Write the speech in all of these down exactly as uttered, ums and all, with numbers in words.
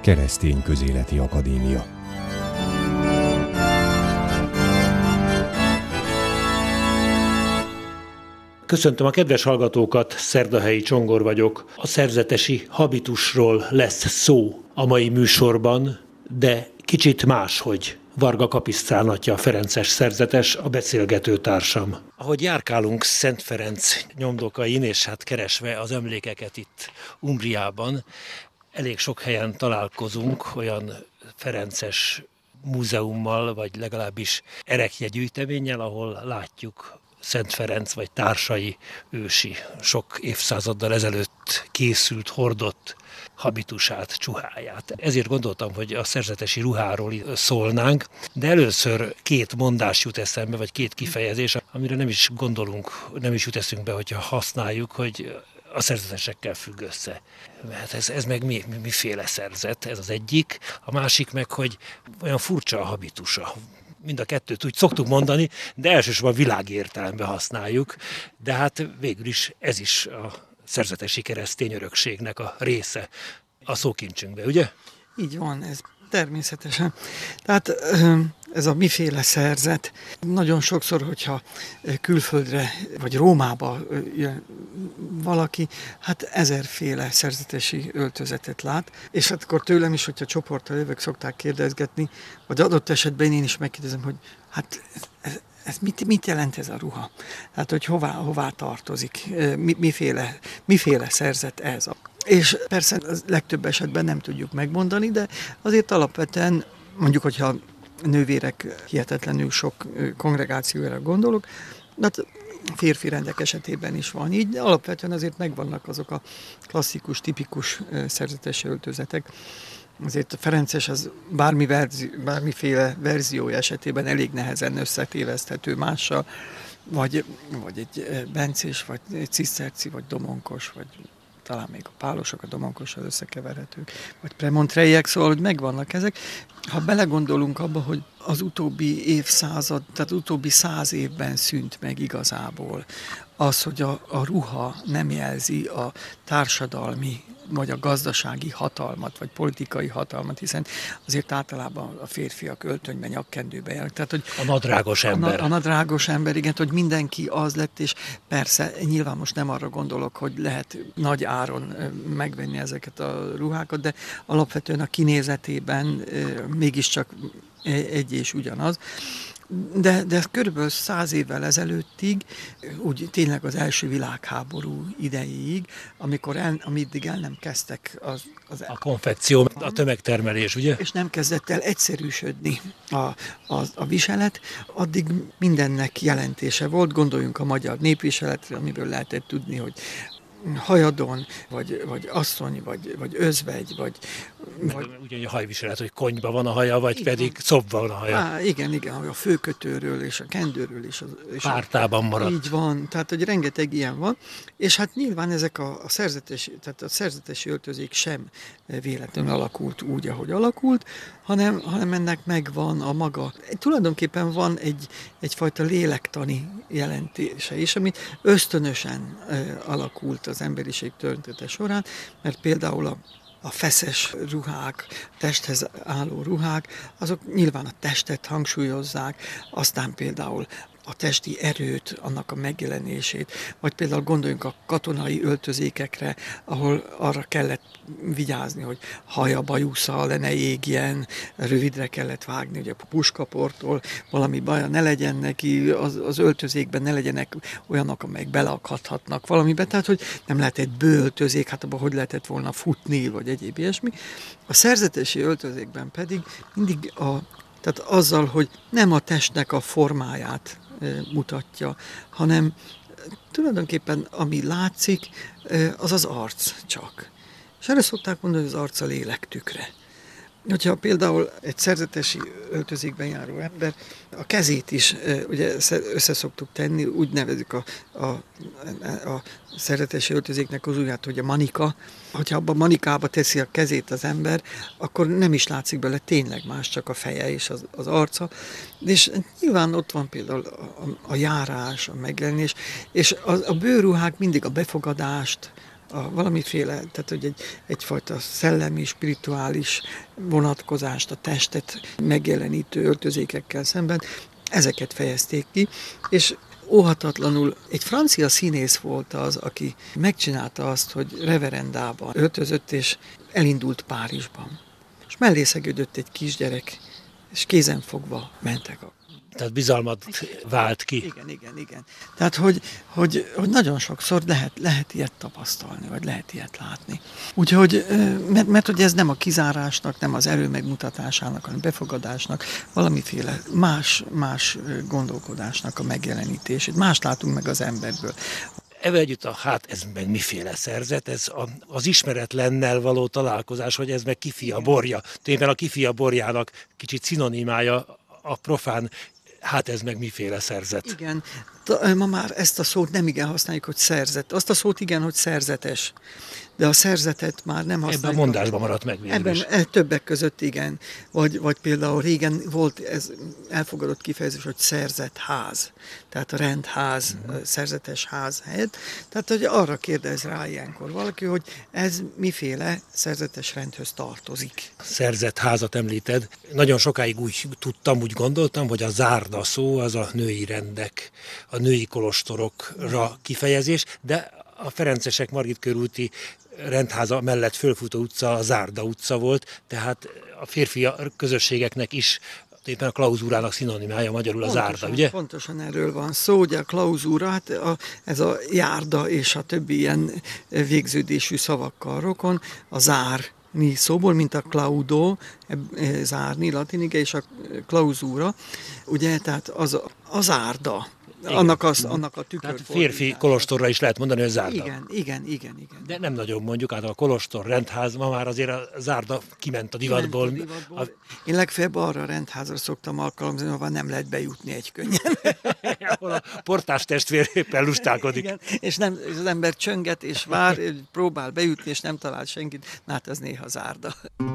Keresztény Közéleti Akadémia. Köszöntöm a kedves hallgatókat, Szerdahelyi Csongor vagyok. A szerzetesi habitusról lesz szó a mai műsorban, de kicsit máshogy. Varga Kapisztrán atya, ferences szerzetes, a beszélgető társam. Ahogy járkálunk Szent Ferenc nyomdokain, és hát keresve az emlékeket itt Umbriában, elég sok helyen találkozunk olyan ferences múzeummal, vagy legalábbis ereklyegyűjteménnyel, ahol látjuk Szent Ferenc vagy társai ősi, sok évszázaddal ezelőtt készült, hordott habitusát, csuháját. Ezért gondoltam, hogy a szerzetesi ruháról szólnánk, de először két mondás jut eszembe, vagy két kifejezés, amire nem is gondolunk, nem is jut eszünkbe, hogyha használjuk, hogy a szerzetesekkel függ össze. Mert ez, ez meg mi, miféle szerzet, ez az egyik. A másik meg, hogy olyan furcsa a habitusa. Mind a kettőt úgy szoktuk mondani, de elsősorban világértelemben használjuk. De hát végül is ez is a szerzetesi keresztény örökségnek a része a szókincsünkbe, ugye? Így van, ez természetesen. Tehát ez a miféle szerzet, nagyon sokszor, hogyha külföldre vagy Rómába jön valaki, hát ezerféle szerzetesi öltözetet lát, és hát akkor tőlem is, hogyha csoporttal jövök, szokták kérdezgetni, vagy adott esetben én is megkérdezem, hogy hát ez, ez mit, mit jelent ez a ruha? Hát, hogy hová, hová tartozik, mi, miféle, miféle szerzet ez? És persze az legtöbb esetben nem tudjuk megmondani, de azért alapvetően, mondjuk, hogyha nővérek hihetetlenül sok kongregációra gondolok, de férfi rendek esetében is van így, de alapvetően azért megvannak azok a klasszikus, tipikus szerzetesi öltözetek. Azért a ferences az bármi verzi, bármiféle verziója esetében elég nehezen összetéveszthető mással, vagy, vagy egy bencés, vagy egy ciszterci, vagy domonkos, vagy talán még a pálosok, a domonkossal összekeverhetők, vagy premontreiek, szóval, hogy megvannak ezek. Ha belegondolunk abba, hogy az utóbbi évszázad, tehát utóbbi száz évben szűnt meg igazából az, hogy a, a ruha nem jelzi a társadalmi vagy a gazdasági hatalmat, vagy politikai hatalmat, hiszen azért általában a férfiak öltönyben, nyakkendőben jelenek. Tehát, hogy a nadrágos ember. A, a nadrágos ember, igen, hogy mindenki az lett, és persze nyilván most nem arra gondolok, hogy lehet nagy áron megvenni ezeket a ruhákat, de alapvetően a kinézetében mégiscsak egy és ugyanaz. De, de körülbelül száz évvel ezelőttig, úgy tényleg az első világháború idejéig, amikor el, amíg el nem kezdtek az, az a konfekció, a tömegtermelés, ugye? És nem kezdett el egyszerűsödni a, a, a viselet, addig mindennek jelentése volt. Gondoljunk a magyar népviseletre, amiből lehetett tudni, hogy hajadon, vagy, vagy asszony, vagy, vagy özvegy, vagy... vagy... Ugyanúgy a hajviselet, hogy konyba van a haja, vagy igen, pedig szobban van a haja. Á, igen, igen, a főkötőről és a kendőről is. És pártában marad. Így van, tehát hogy rengeteg ilyen van, és hát nyilván ezek a, a szerzetesi, tehát a szerzetesi öltözék sem véletlenül alakult úgy, ahogy alakult, hanem, hanem ennek megvan a maga. Tulajdonképpen van egy, egyfajta lélektani jelentése is, amit ösztönösen alakult az emberiség története során, mert például a, a feszes ruhák, testhez álló ruhák, azok nyilván a testet hangsúlyozzák, aztán például a testi erőt, annak a megjelenését, vagy például gondoljunk a katonai öltözékekre, ahol arra kellett vigyázni, hogy haja bajusza le ne égjen, rövidre kellett vágni, hogy a puskaporttól valami baja ne legyen neki, az, az öltözékben ne legyenek olyanok, amelyek beleakadhatnak valamibe, tehát hogy nem lehetett bőöltözék, hát abban hogy lehetett volna futni, vagy egyéb ilyesmi. A szerzetesi öltözékben pedig mindig a Tehát azzal, hogy nem a testnek a formáját mutatja, hanem tulajdonképpen ami látszik, az az arc csak. És erre szokták mondani, hogy az arc a lélek tükre. Hogyha például egy szerzetesi öltözékben járó ember a kezét is ugye összeszoktuk tenni, úgy nevezik a, a, a szerzetesi öltözéknek az ujját, hogy a manika. Hogyha abban a manikába teszi a kezét az ember, akkor nem is látszik bele tényleg más, csak a feje és az, az arca. És nyilván ott van például a, a járás, a megjelenés, és a, a bőrruhák mindig a befogadást, a valamiféle, tehát hogy egy, egyfajta szellemi, spirituális vonatkozást, a testet megjelenítő öltözékekkel szemben, ezeket fejezték ki, és óhatatlanul egy francia színész volt az, aki megcsinálta azt, hogy reverendában öltözött, és elindult Párizsban. És mellé szegődött egy kisgyerek, és kézenfogva mentek a... Tehát bizalmat vált ki. Igen, igen, igen. Tehát, hogy, hogy, hogy nagyon sokszor lehet, lehet ilyet tapasztalni, vagy lehet ilyet látni. Úgyhogy, mert, mert hogy ez nem a kizárásnak, nem az erő megmutatásának, hanem befogadásnak, valamiféle más, más gondolkodásnak a megjelenítését. Mást látunk meg az emberből. Evel együtt a hát ez meg miféle szerzet, ez a, az ismeretlennel való találkozás, hogy ez meg kifia borja. Tényleg a kifia borjának kicsit szinonimája a profán, hát ez meg miféle szerzet. Igen, ma már ezt a szót nem igen használjuk, hogy szerzet. Azt a szót igen, hogy szerzetes. De a szerzetet már nem használjuk. Ebben a mondásban maradt meg végül Ebben is. e, többek között igen. Vagy, vagy például régen volt ez elfogadott kifejezés, hogy szerzett ház. Tehát a rendház, uh-huh. a szerzetes ház helyett. Tehát hogy arra kérdez rá ilyenkor valaki, hogy ez miféle szerzetes rendhöz tartozik. Szerzett házat említed. Nagyon sokáig úgy tudtam, úgy gondoltam, hogy a zárda szó az a női rendek, a női kolostorokra kifejezés, de a Ferencesek Margit körúti rendháza mellett fölfutó utca a Zárda utca volt, tehát a férfi közösségeknek is éppen a klauzúrának szinonimája magyarul a Pontosan, zárda, ugye? Pontosan erről van szó, ugye a klauzúra, hát a, ez a járda és a többi ilyen végződésű szavakkal rokon, a zárni szóból, mint a claudo, zárni latinige, és a klauzúra, ugye, tehát az a zárda. Annak, az, annak a tükör. Tehát férfi kolostorra is lehet mondani, hogy zárda. Igen, igen, igen, igen. De nem nagyon mondjuk, hát a kolostor, rendház, ma már azért a zárda kiment a divatból. Kiment a divatból. A... Én legfeljebb arra a rendházra szoktam alkalmazni, ahol nem lehet bejutni egy könnyen. Ahol a portás testvér éppen lustálkodik. Igen, és, nem, és az ember csönget és vár, próbál bejutni, és nem talál senkit, na hát ez néha zárda.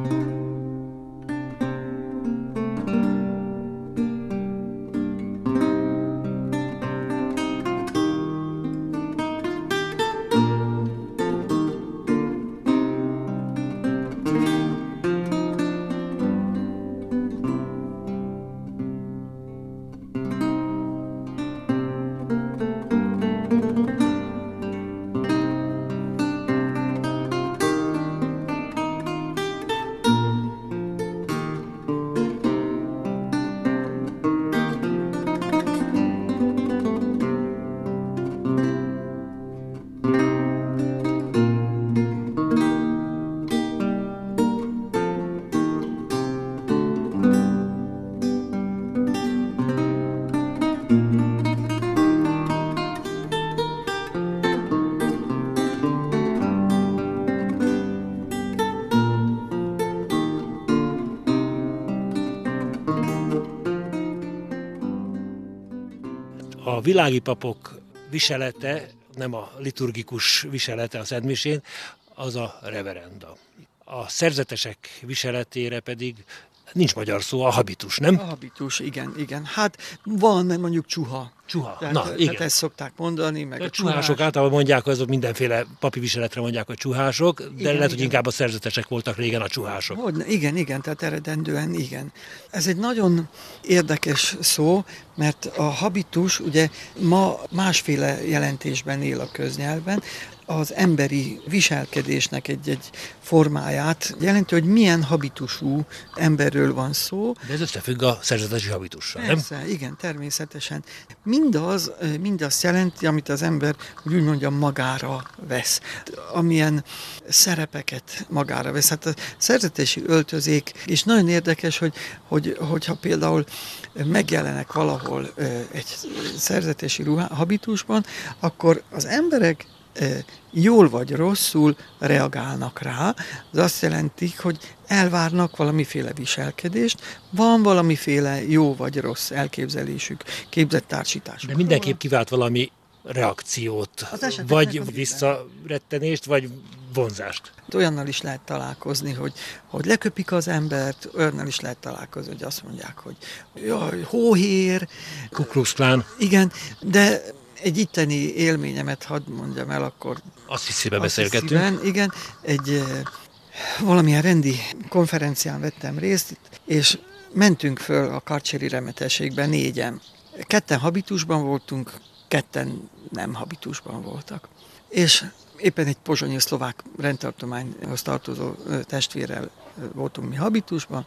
A világi papok viselete, nem a liturgikus viselete a szentmisén, az a reverenda. A szerzetesek viseletére pedig nincs magyar szó, a habitus, nem? A habitus, igen, igen. Hát van, mert mondjuk csuha. Csuha, tehát, na tehát igen. ezt szokták mondani, meg A a csuhások csuhás. általában mondják, azok mindenféle papi viseletre mondják, hogy csuhások, de Igen, lehet, hogy igen. inkább a szerzetesek voltak régen a csuhások. Hogy, igen, igen, tehát eredendően igen. Ez egy nagyon érdekes szó, mert a habitus ugye ma másféle jelentésben él a köznyelvben, az emberi viselkedésnek egy-egy formáját jelenti, hogy milyen habitusú emberről van szó. De ez összefügg a szerzetesi habitussal, nem? Persze, igen, természetesen. Mindaz, mindazt jelenti, amit az ember, úgy mondjam, magára vesz. Amilyen szerepeket magára vesz. Hát a szerzetesi öltözék, és nagyon érdekes, hogy, hogy, hogyha például megjelenek valahol egy szerzetesi ruhá, habitusban, akkor az emberek jól vagy rosszul reagálnak rá. Az azt jelenti, hogy elvárnak valamiféle viselkedést, van valamiféle jó vagy rossz elképzelésük, képzettársításuk. De mindenképp kivált valami reakciót, vagy visszarettenést, vagy vonzást. Olyannal is lehet találkozni, hogy, hogy leköpik az embert, olyannal is lehet találkozni, hogy azt mondják, hogy jaj, hóhér. Ku Klux Klán. Igen, de egy itteni élményemet hadd mondjam el, akkor Asszisztibe beszélgettünk. Asszisztiben, igen, egy eh, valamilyen rendi konferencián vettem részt, és mentünk föl a karcséri remetességbe négyen. Ketten habitusban voltunk, ketten nem habitusban voltak. És éppen egy pozsonyi szlovák rendtartományhoz tartozó testvérrel voltunk mi habitusban,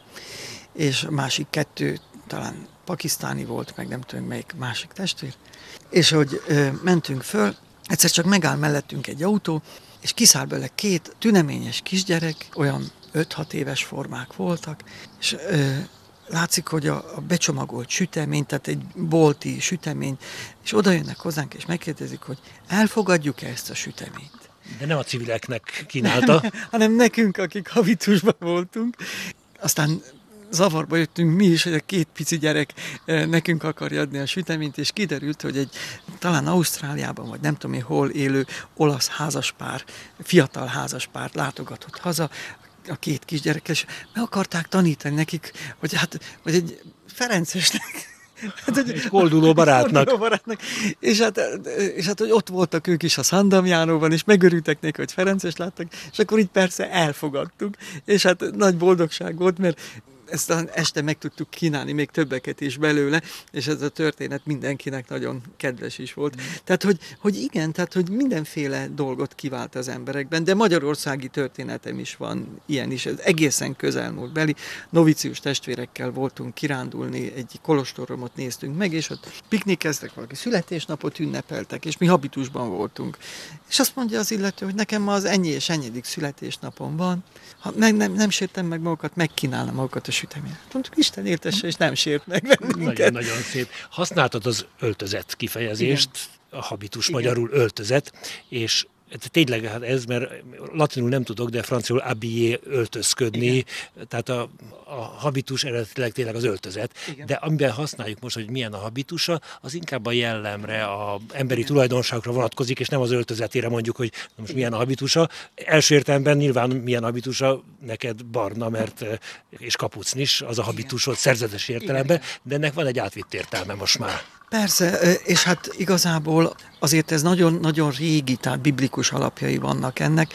és a másik kettő talán pakisztáni volt, meg nem tudom melyik másik testvér. És hogy ö, mentünk föl, egyszer csak megáll mellettünk egy autó, és kiszáll bele két tüneményes kisgyerek, olyan öt-hat éves formák voltak, és ö, látszik, hogy a, a becsomagolt sütemény, tehát egy bolti sütemény, és oda jönnek hozzánk, és megkérdezik, hogy elfogadjuk-e ezt a süteményt. De nem a civileknek kínálta. hanem nekünk, akik habitusban voltunk. Aztán zavarba jöttünk mi is, hogy a két pici gyerek nekünk akarja adni a süteményt, és kiderült, hogy egy talán Ausztráliában, vagy nem tudom én hol élő olasz házaspár, fiatal házaspár látogatott haza, a két kisgyerekkel, és meg akarták tanítani nekik, hogy hát, hogy egy ferencesnek, hát, egy kolduló barátnak. Kolduló barátnak. És, hát, és hát, hogy ott voltak ők is a Szandamjánóban, és megörültek neki, hogy Ferences láttak, és akkor így persze elfogadtuk, és hát nagy boldogság volt, mert ezt az este meg tudtuk kínálni, még többeket is belőle, és ez a történet mindenkinek nagyon kedves is volt. Mm. Tehát, hogy, hogy igen, tehát, hogy mindenféle dolgot kivált az emberekben, de magyarországi történetem is van, ilyen is, ez egészen közelmúlt beli. Novicius testvérekkel voltunk kirándulni, egy kolostoromot néztünk meg, és ott piknikeztek, valaki születésnapot ünnepeltek, és mi habitusban voltunk. És azt mondja az illető, hogy nekem ma az ennyi és ennyedik születésnapom van, ha meg nem, nem sértem meg magukat, megkínálom magukat a süteményt. Mondtuk, Isten értesse, és nem sért meg bennünket. Nagyon-nagyon szép. Használtad az öltözet kifejezést, igen. A habitus igen. Magyarul öltözet, és tényleg hát ez, mert latinul nem tudok, de franciául habillé, öltözködni, igen. Tehát a, a habitus eredetileg tényleg az öltözet, igen. De amiben használjuk most, hogy milyen a habitusa, az inkább a jellemre, a emberi igen. tulajdonságokra vonatkozik, és nem az öltözetére mondjuk, hogy most milyen a habitusa. Első értelemben nyilván milyen a habitusa, neked barna, mert és kapucnis, az a habitusod szerzetes értelemben, igen. De ennek van egy átvitt értelme most már. Persze, és hát igazából azért ez nagyon-nagyon régi, tehát biblikus alapjai vannak ennek.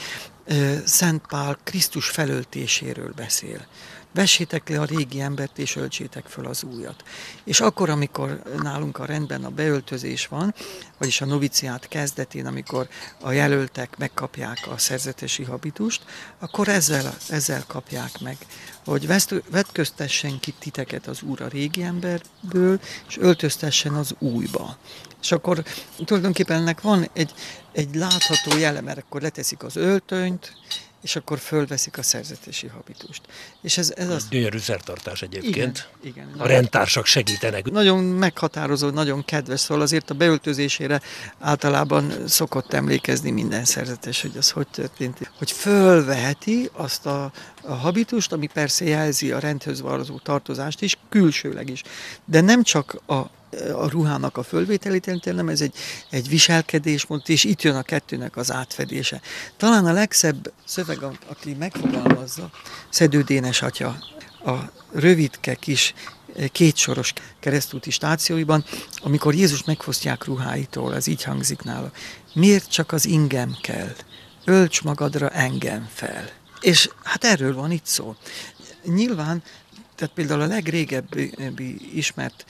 Szent Pál Krisztus felöltéséről beszél. Vessétek le a régi embert, és öltsétek föl az újat. És akkor, amikor nálunk a rendben a beöltözés van, vagyis a noviciát kezdetén, amikor a jelöltek megkapják a szerzetesi habitust, akkor ezzel, ezzel kapják meg, hogy vetköztessen ki titeket az Úr a régi emberből, és öltöztessen az újba. És akkor tulajdonképpen ennek van egy, egy látható jele, mert akkor leteszik az öltönyt, és akkor fölveszik a szerzetesi habitust. És ez, ez az... Gyönyörű szertartás egyébként. Igen, igen. A rendtársak segítenek. Nagyon meghatározó, nagyon kedves, szóval azért a beöltözésére általában szokott emlékezni minden szerzetes, hogy az hogy történt. Hogy fölveheti azt a, a habitust, ami persze jelzi a rendhöz való tartozást is, külsőleg is. De nem csak a a ruhának a fölvételét, nem ez egy, egy viselkedésmód, és itt jön a kettőnek az átfedése. Talán a legszebb szöveg, aki megfogalmazza, Szedő Dénes atya a rövidke kis kétsoros keresztúti stációiban, amikor Jézus megfosztják ruháitól, az így hangzik nála. Miért csak az ingem kell? Ölts magadra engem fel. És hát erről van itt szó. Nyilván, tehát például a legrégebbi ismert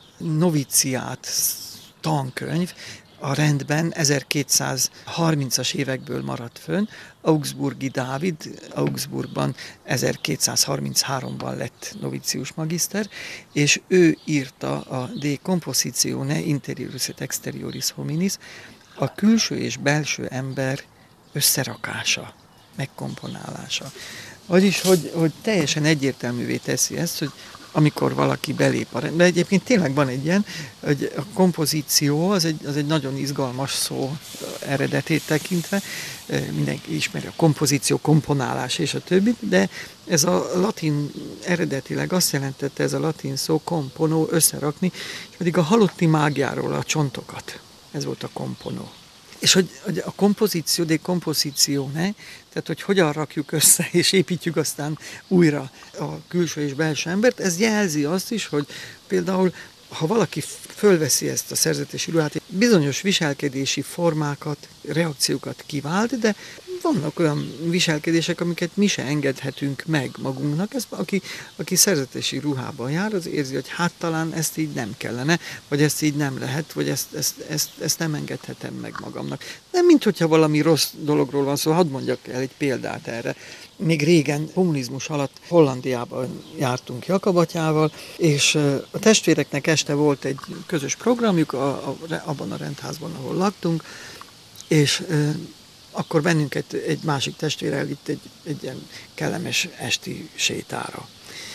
noviciát tankönyv a rendben ezerkétszázharmincas évekből maradt fönn. Augsburgi Dávid, Augsburgban ezerkétszázharmincháromban lett novicius magiszter, és ő írta a De Compositione Interioris et Exterioris Hominis, a külső és belső ember összerakása, megkomponálása. Vagyis, hogy, hogy teljesen egyértelművé teszi ezt, hogy amikor valaki belép a rendbe. Egyébként tényleg van egy ilyen, hogy a kompozíció az egy, az egy nagyon izgalmas szó eredetét tekintve. Mindenki ismeri a kompozíció, komponálás és a többi, de ez a latin eredetileg azt jelentette, ez a latin szó komponó, összerakni, és pedig a halotti mágiáról a csontokat. Ez volt a komponó. És hogy, hogy a kompozíció, de kompozíció, ne? Tehát, hogy hogyan rakjuk össze, és építjük aztán újra a külső és belső embert, ez jelzi azt is, hogy például ha valaki fölveszi ezt a szerzetesi ruhát, bizonyos viselkedési formákat, reakciókat kivált, de vannak olyan viselkedések, amiket mi se engedhetünk meg magunknak. Ez, aki, aki szerzetesi ruhában jár, az érzi, hogy hát talán ezt így nem kellene, vagy ezt így nem lehet, vagy ezt, ezt, ezt, ezt nem engedhetem meg magamnak. Nem, mint hogyha valami rossz dologról van szó, hadd mondjak el egy példát erre. Még régen, kommunizmus alatt Hollandiában jártunk Jakabatyával, és a testvéreknek este volt egy közös programjuk a, a, abban a rendházban, ahol laktunk, és akkor bennünket egy másik testvér elvitt egy, egy ilyen kellemes esti sétára.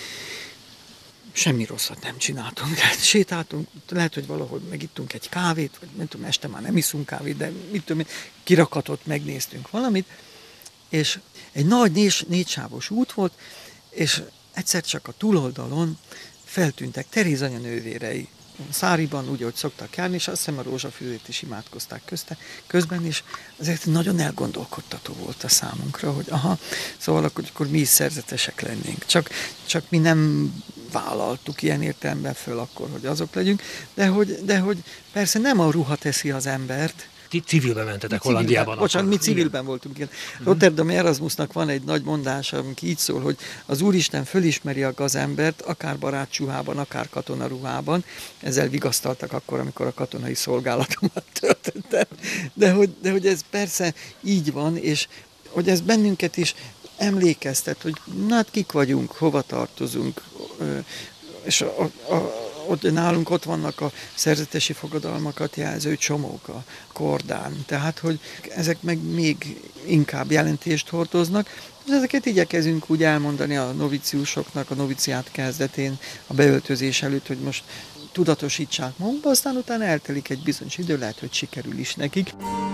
Semmi rosszat nem csináltunk. Sétáltunk, lehet, hogy valahol megittunk egy kávét, vagy nem tudom, este már nem iszunk kávét, de mit tudom, kirakatot megnéztünk valamit, és egy nagy négy, négysávos út volt, és egyszer csak a túloldalon feltűntek Teréz anya nővérei. Száriban, úgy, ahogy szoktak járni, és azt hiszem a rózsafűzét is imádkozták közte, közben, és azért nagyon elgondolkodtató volt a számunkra, hogy aha, szóval akkor, akkor mi is szerzetesek lennénk. Csak, csak mi nem vállaltuk ilyen értelemben föl akkor, hogy azok legyünk, de hogy, de hogy persze nem a ruha teszi az embert. Ti civilben mentetek Hollandiában. Bocsánat, mi civilben igen. voltunk. Igen. Rotterdami Erasmusnak van egy nagy mondása, ami így szól, hogy az Úristen fölismeri a gazembert, akár barátsuhában, akár katonaruhában. Ezzel vigasztaltak akkor, amikor a katonai szolgálatomat töltöttem. De hogy, de hogy ez persze így van, és hogy ez bennünket is emlékeztet, hogy na hát kik vagyunk, hova tartozunk, és a, a, a ott nálunk ott vannak a szerzetesi fogadalmakat jelző csomók a kordán, tehát hogy ezek meg még inkább jelentést hordoznak, és ezeket igyekezünk úgy elmondani a noviciusoknak, a noviciát kezdetén, a beöltözés előtt, hogy most tudatosítsák magunkba, aztán utána eltelik egy bizonyos idő, lehet, hogy sikerül is nekik.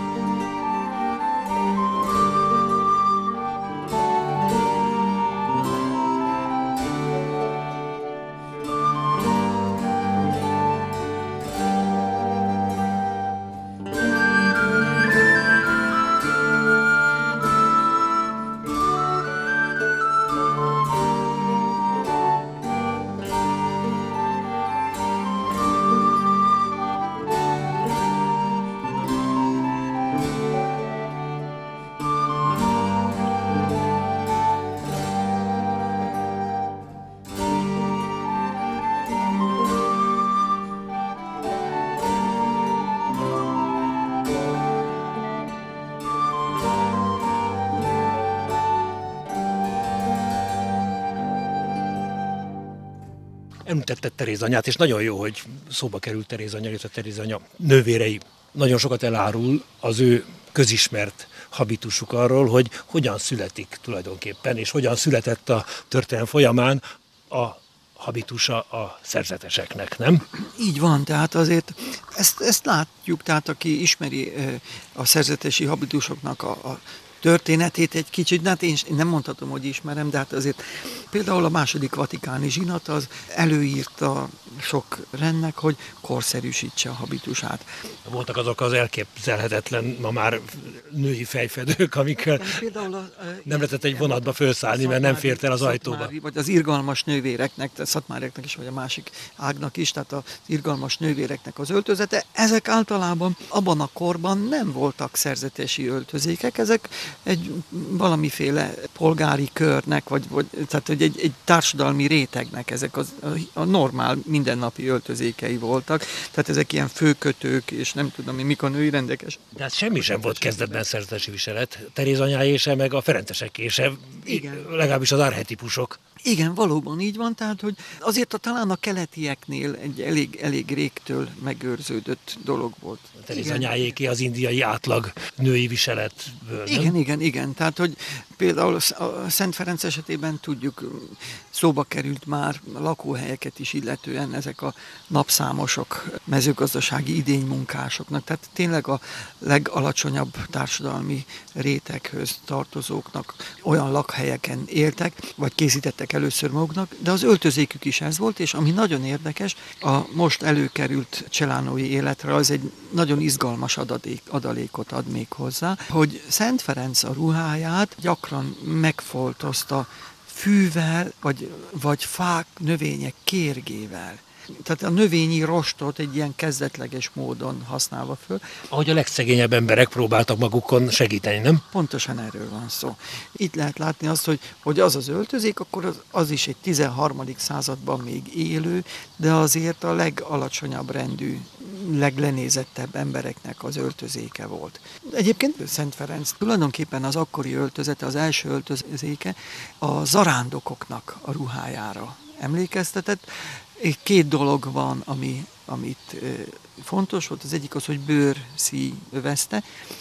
Említetted Teréz anyát, és nagyon jó, hogy szóba került Teréz anya, illetve Teréz anya nővérei. Nagyon sokat elárul az ő közismert habitusuk arról, hogy hogyan születik tulajdonképpen, és hogyan született a történelem folyamán a habitusa a szerzeteseknek, nem? Így van, tehát azért ezt, ezt látjuk, tehát aki ismeri a szerzetesi habitusoknak a, a történetét egy kicsit, hát én nem mondhatom, hogy ismerem, de hát azért például a második vatikáni zsinat az előírta sok rendnek, hogy korszerűsítse a habitusát. Voltak azok az elképzelhetetlen, ma már női fejfedők, amikkel például a, nem lehetett egy vonatba felszállni, mert nem fért el az ajtóba. Szatmári, vagy az irgalmas nővéreknek, a szatmáriaknak is, vagy a másik ágnak is, tehát az irgalmas nővéreknek az öltözete, ezek általában abban a korban nem voltak szerzetesi öltözékek, ezek egy valamiféle polgári körnek, vagy, vagy tehát egy, egy társadalmi rétegnek ezek az, a, a normál mindennapi öltözékei voltak. Tehát ezek ilyen főkötők, és nem tudom, mik a női rendekes. De hát semmi sem volt kezdetben szerzetesi viselet. Teréz anyáé se, meg a Ferenceseké se, legalábbis az archetipusok. Igen, valóban így van, tehát hogy azért a, talán a keletieknél egy elég, elég régtől megőrződött dolog volt. Teréz anyáéké az indiai átlag női viseletből, nem? Igen, igen, igen. Tehát, hogy például a Szent Ferenc esetében tudjuk, szóba került már lakóhelyeket is illetően ezek a napszámosok, mezőgazdasági idénymunkásoknak, tehát tényleg a legalacsonyabb társadalmi réteghöz tartozóknak olyan lakhelyeken éltek, vagy készítettek először maguknak, de az öltözékük is ez volt, és ami nagyon érdekes, a most előkerült cselánói életre az egy nagyon izgalmas adadék, adalékot ad még hozzá, hogy Szent Ferenc a ruháját gyakran megfoltozta fűvel, vagy, vagy fák, növények kérgével. Tehát a növényi rostot egy ilyen kezdetleges módon használva föl. Ahogy a legszegényebb emberek próbáltak magukon segíteni, nem? Pontosan erről van szó. Itt lehet látni azt, hogy, hogy az az öltözék, akkor az, az is egy tizenharmadik században még élő, de azért a legalacsonyabb rendű, leglenézettebb embereknek az öltözéke volt. Egyébként Szent Ferenc tulajdonképpen az akkori öltözete, az első öltözéke a zarándokoknak a ruhájára emlékeztetett. Két dolog van, ami, amit fontos volt. Az egyik az, hogy bőrszíj övezte,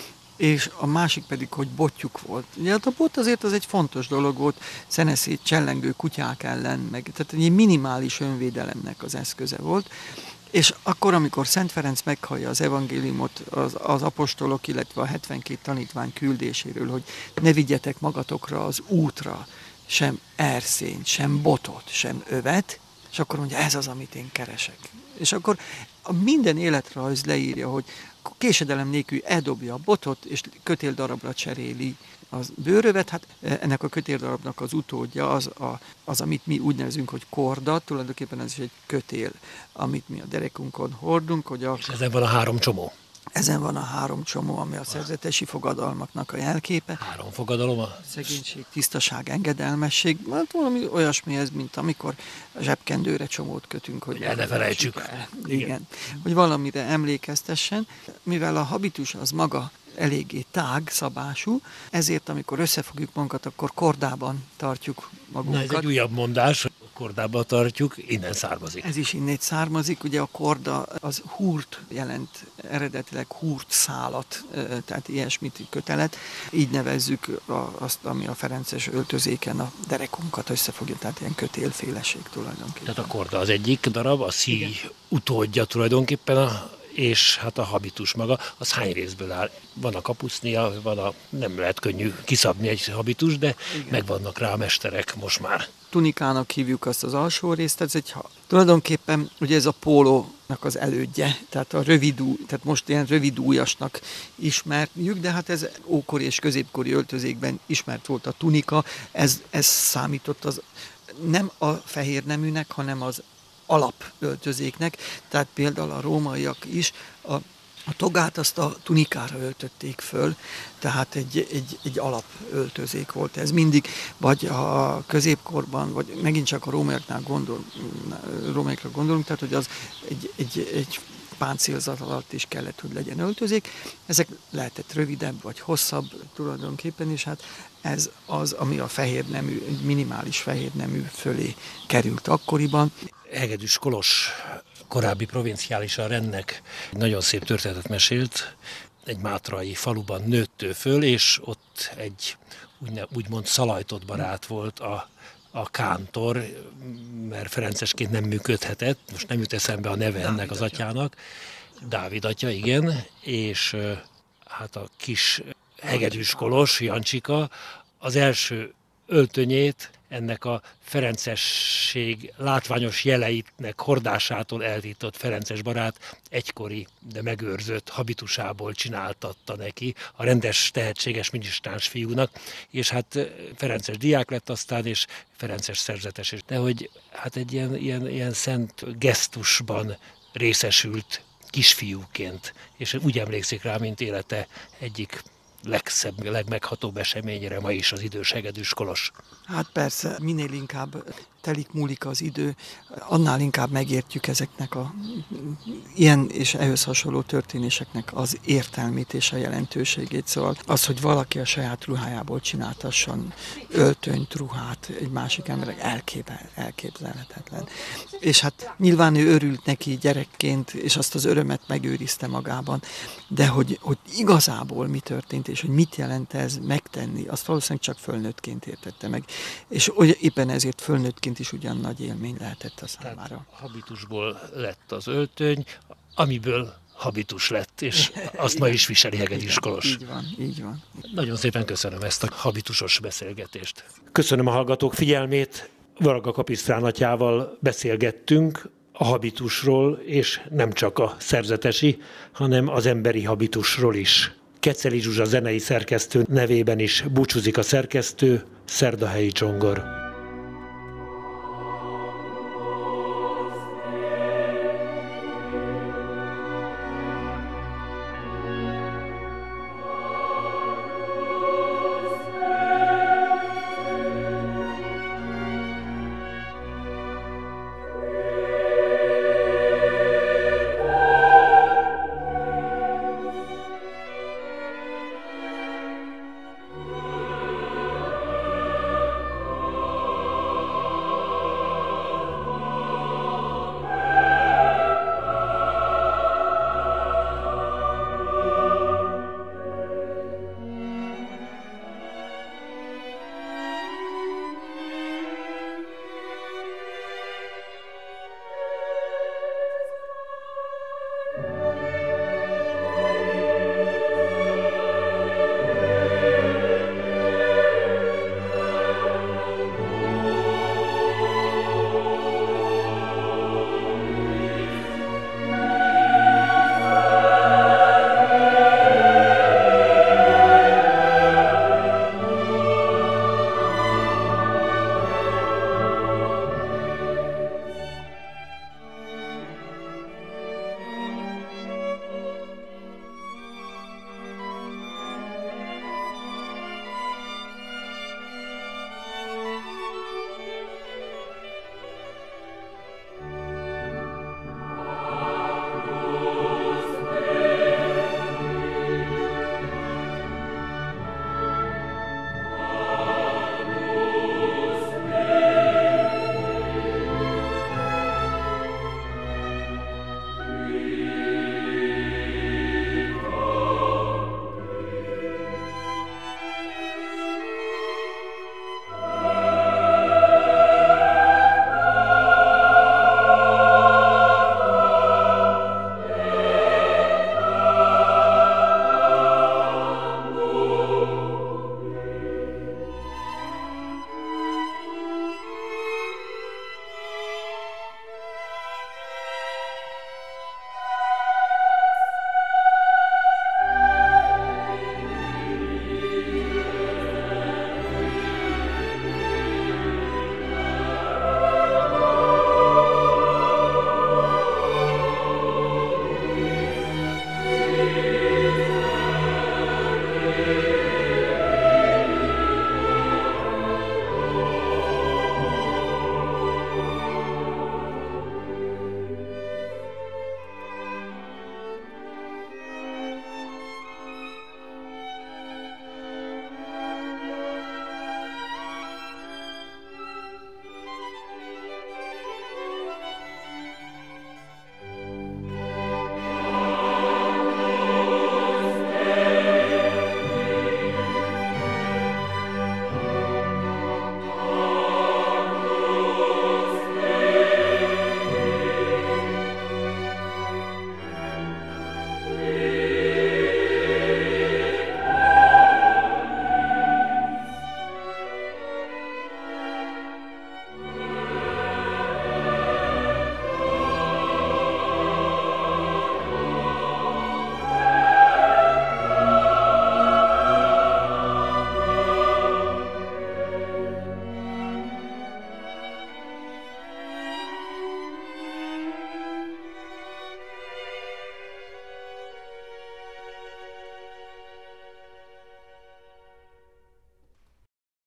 és a másik pedig, hogy botjuk volt. Ugye hát a bot azért az egy fontos dolog volt, szeneszét csellengő kutyák ellen, meg, tehát egy minimális önvédelemnek az eszköze volt. És akkor, amikor Szent Ferenc meghallja az evangéliumot az, az apostolok, illetve a hetvenkét tanítvány küldéséről, hogy ne vigyetek magatokra az útra sem erszényt, sem botot, sem övet, és akkor mondja, ez az, amit én keresek. És akkor a minden életrajz leírja, hogy késedelem nélkül eldobja a botot, és kötéldarabra cseréli az bőrövet. Hát ennek a kötéldarabnak az utódja az, a, az, amit mi úgy nevezünk, hogy korda, tulajdonképpen ez is egy kötél, amit mi a derekunkon hordunk. Hogy a, és ezen van a három csomó. Ezen van a három csomó, ami a szerzetesi fogadalmaknak a jelképe. Három fogadalom a... Szegénység, tisztaság, engedelmesség. Hát valami olyasmi ez, mint amikor a zsebkendőre csomót kötünk, hogy el ne felejtsük. El. Igen. Igen. Hogy valamire emlékeztessen, mivel a habitus az maga eléggé tág szabású, ezért amikor összefogjuk magunkat, akkor kordában tartjuk magunkat. Na, ez egy újabb mondás, kordában tartjuk, innen származik. Ez is innét származik, ugye a korda az húrt jelent, eredetileg húrt szálat, tehát ilyesmit kötelet. Így nevezzük azt, ami a ferences öltözéken a derekunkat összefogja, tehát ilyen kötélféleség tulajdonképpen. Tehát a korda az egyik darab, a szíj igen. utódja tulajdonképpen a és hát a habitus maga, az hány részből áll? Van a kapucnia, van a, nem lehet könnyű kiszabni egy habitus, de igen. megvannak rá a mesterek most már. Tunikának hívjuk azt az alsó részt, ez egy, tulajdonképpen ugye ez a pólónak az elődje, tehát a rövidú, tehát most ilyen rövidújasnak ismerjük, de hát ez ókori és középkori öltözékben ismert volt a tunika, ez, ez számított az nem a fehér neműnek, hanem az alapöltözéknek, tehát például a rómaiak is a, a togát azt a tunikára öltötték föl, tehát egy, egy, egy alapöltözék volt ez mindig, vagy a középkorban, vagy megint csak a rómaiaknál gondol, rómaiakra gondolunk, tehát hogy az egy, egy, egy páncélzat alatt is kellett, hogy legyen öltözék. Ezek lehetett rövidebb vagy hosszabb tulajdonképpen, és hát ez az, ami a fehér nemű, egy minimális fehér nemű fölé került akkoriban. Hegedűs Kolos korábbi provinciálisa rendnek nagyon szép történetet mesélt, egy mátrai faluban nőtt ő föl, és ott egy úgymond szalajtott barát volt a, a kántor, mert ferencesként nem működhetett, most nem jut eszembe a neve ennek az atyának, Dávid atya, igen, és hát a kis Hegedűs Kolos, Jancsika, az első öltönyét ennek a ferencesség látványos jeleitnek hordásától eltiltott ferences barát egykori, de megőrzött habitusából csináltatta neki, a rendes, tehetséges minisztráns fiúnak, és hát ferences diák lett aztán, és ferences szerzetes is. De hogy hát egy ilyen, ilyen, ilyen szent gesztusban részesült kisfiúként, és úgy emlékszik rá, mint élete egyik legszebb, legmeghatóbb eseményére ma is az idős Hegedűs Kolos. Hát persze, minél inkább telik múlik az idő, annál inkább megértjük ezeknek a ilyen és ehhez hasonló történéseknek az értelmét és a jelentőségét. Szóval az, hogy valaki a saját ruhájából csináltasson öltönyt, ruhát egy másik emberek, elképzel, elképzelhetetlen. És hát nyilván ő örült neki gyerekként, és azt az örömet megőrizte magában, de hogy, hogy igazából mi történt, és hogy mit jelent ez megtenni, azt valószínűleg csak fölnőttként értette meg. És éppen ezért fölnőttként is ugyan nagy élmény lehetett a számára. Tehát habitusból lett az öltöny, amiből habitus lett, és azt ma is viseli Hegedűs Kolos. Így van, így van. Nagyon szépen köszönöm ezt a habitusos beszélgetést. Köszönöm a hallgatók figyelmét. Varga Kapisztrán atyával beszélgettünk a habitusról, és nem csak a szerzetesi, hanem az emberi habitusról is. Keceli Zsuzsa zenei szerkesztő nevében is búcsúzik a szerkesztő, Szerdahelyi Csongor.